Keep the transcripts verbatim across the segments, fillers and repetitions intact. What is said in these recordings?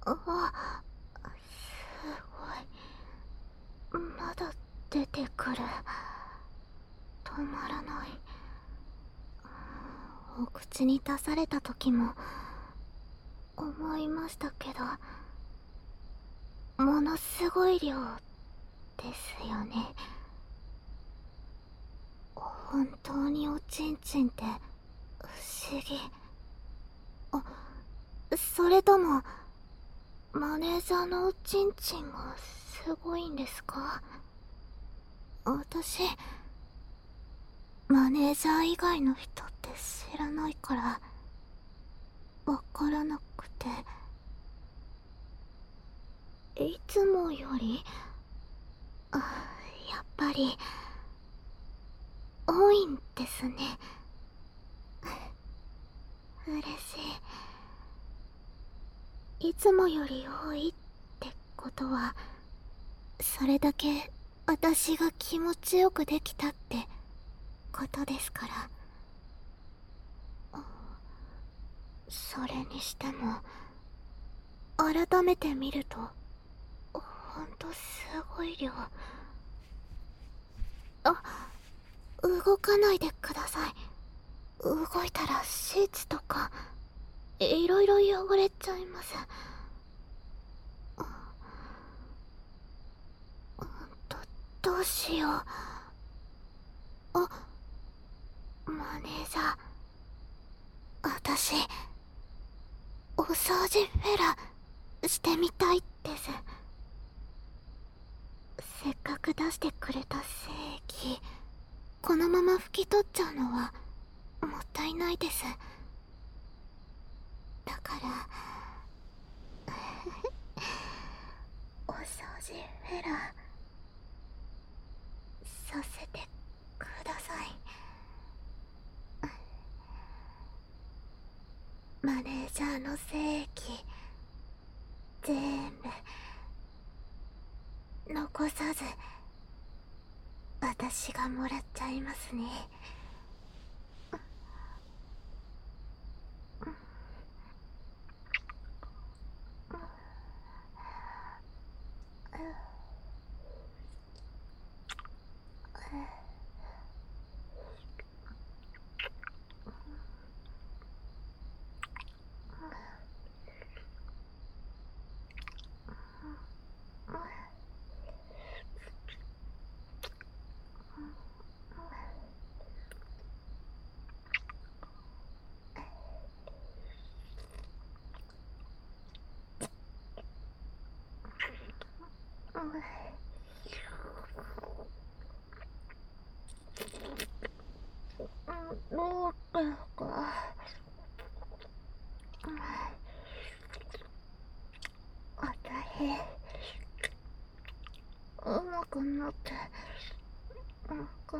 あ、すごい。まだ出てくる。止まらない。お口に出された時も思いましたけど、ものすごい量ですよね。本当におちんちんって不思議。あ、それともマネージャーのおちんちんがすごいんですか？私マネージャー以外の人って知らないからわからなくて。いつもより、あ、やっぱり多いんですね。嬉しい。いつもより多いってことは、それだけ私が気持ちよくできたってことですから。それにしても改めて見るとほんとすごい量。あ、動かないでください。動いたらシーツとかいろいろ汚れちゃいます。どどうしよう。あ、マネージャー、私お掃除フェラしてみたいです。せっかく出してくれた精液このまま拭き取っちゃうのはもったいないです。だからお掃除フェラさせてください。マネージャーの精液全部残さず私がもらっちゃいますね。どうですか？あたりうまくなってなんか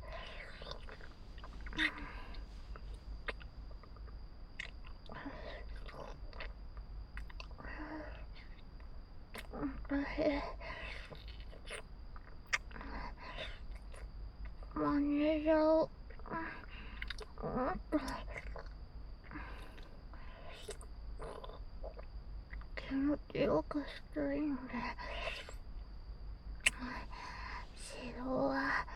私マネージャーをもっと気持ちよくしたいので指導は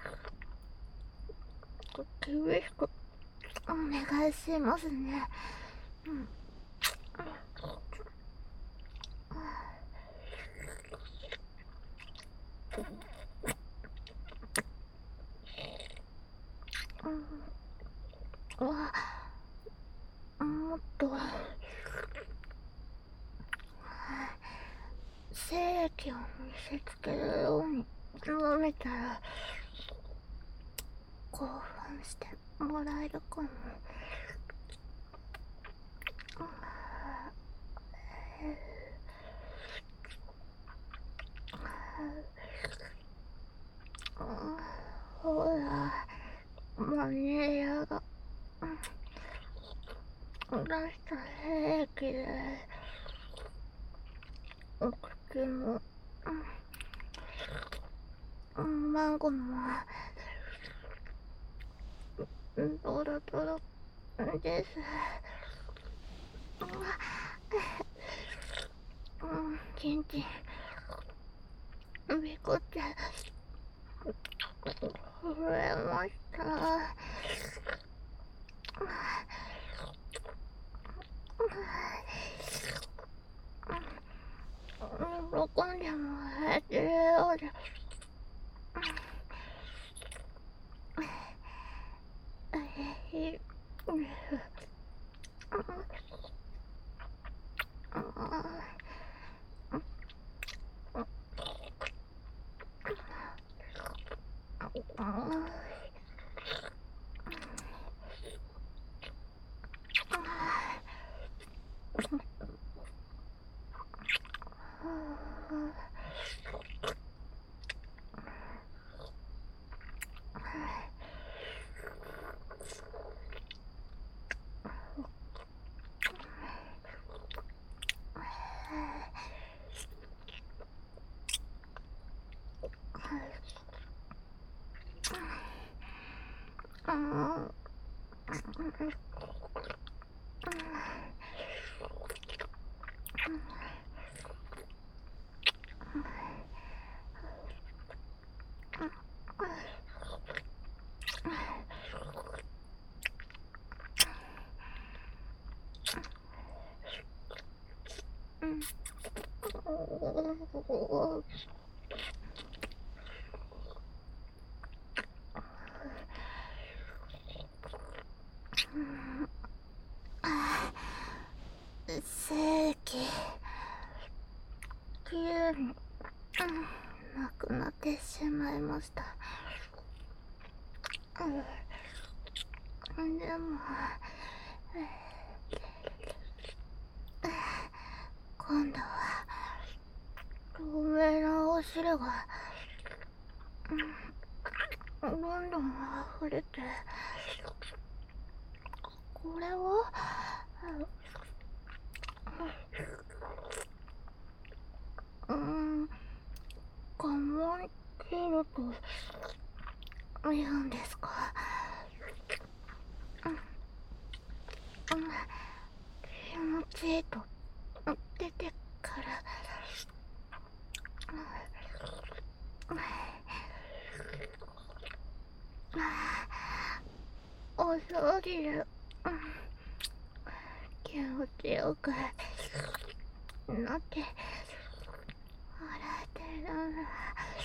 厳しくお願いしますね。うん。うん、もっと精液を見せつけるように舐めたら興奮してもらえるかも。ほらマネージャーが出した精液でお口も孫もドロドロです。 正気きれいになくなってしまいました。でも今度は透明なお汁がどんどん溢れて、これはうーん我慢切ると言うんですか。気持ちいいと出てからお掃除で気持ちよくなって洗えてるんだ。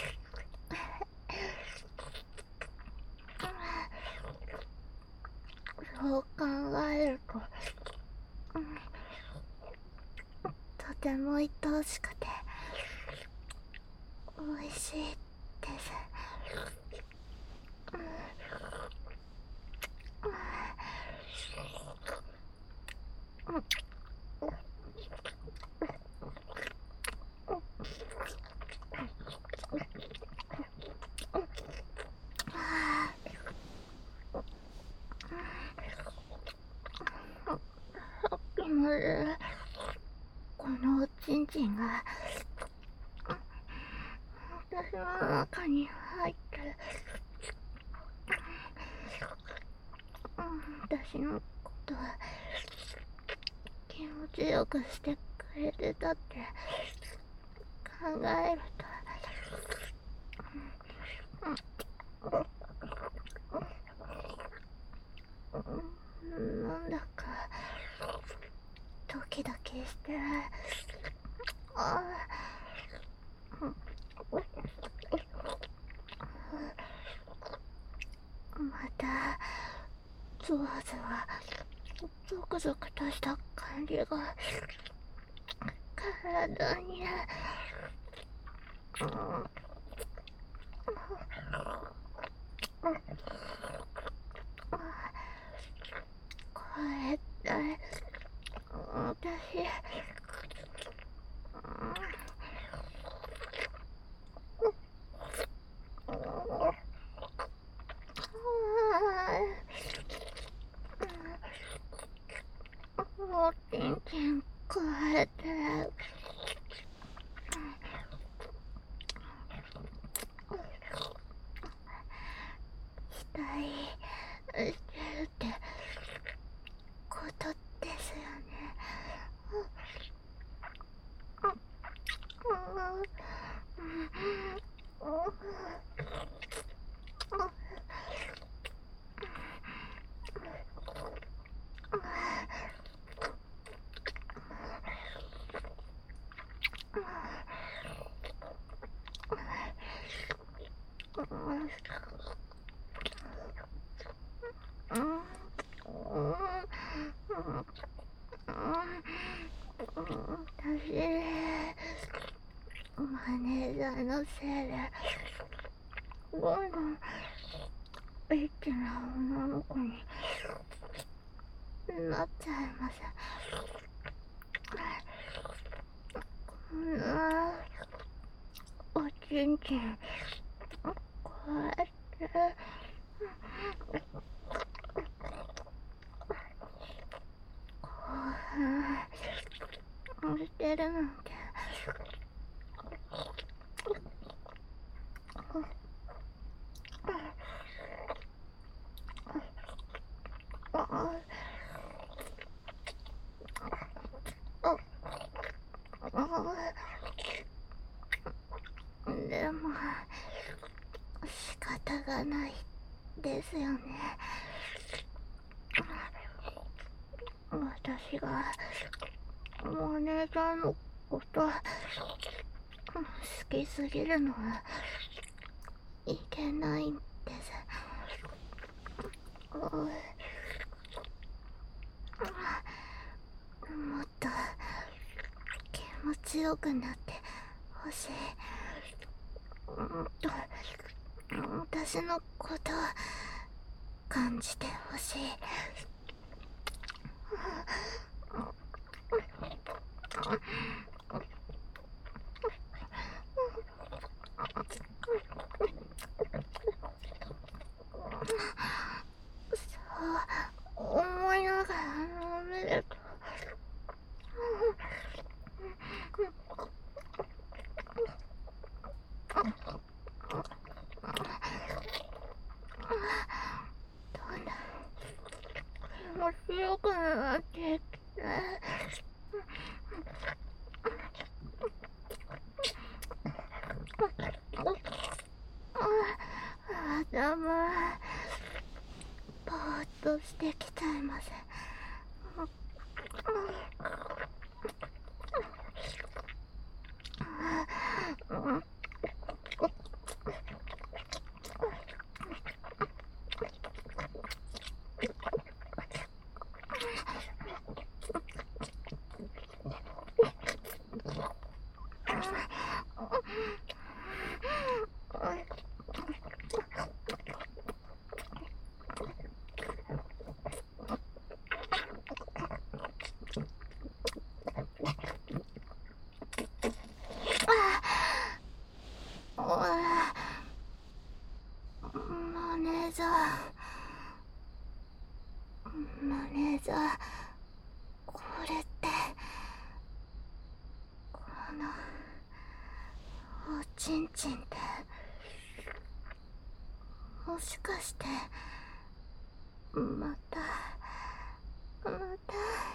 そう考えるととても愛おしくて美味しいです。までこのおちんちんが私の中に入って私のことは気持ちよくしてくれてたって考えるとなんだかドキドキして、あまたゾワゾワゾクゾクとした感じが体に、これって私おちんちんくわえて期待してるってことですよね。 私、マネージャーのせいで、どんどんエッチな女の子になっちゃいます。こんなおちんちん、こうやってこうしてるなんて、でも仕方がないですよね。私がマネージャーのこと好きすぎるのはいけないんです。もっと気持ちよくなってほしい。もっと私のことを感じてほしい。そう思いながら飲めるとどんどん気持ちよくなってきて、頭ぼーっとしてきちゃいます。マネージャーマネージャーこれってこのおちんちんってもしかしてまたまた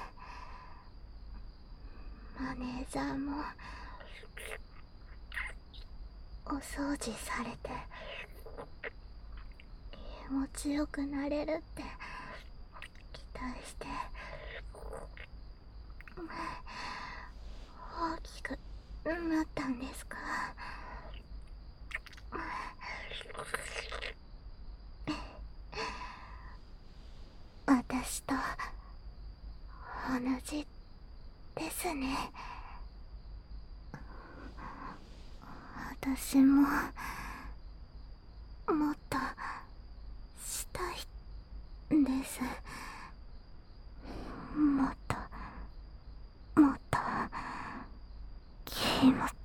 マネージャーもお掃除されて気持ちよくなれるって期待して大きくなったんですか？私と同じですね。私ももっとしたいんです。もっともっと気持ち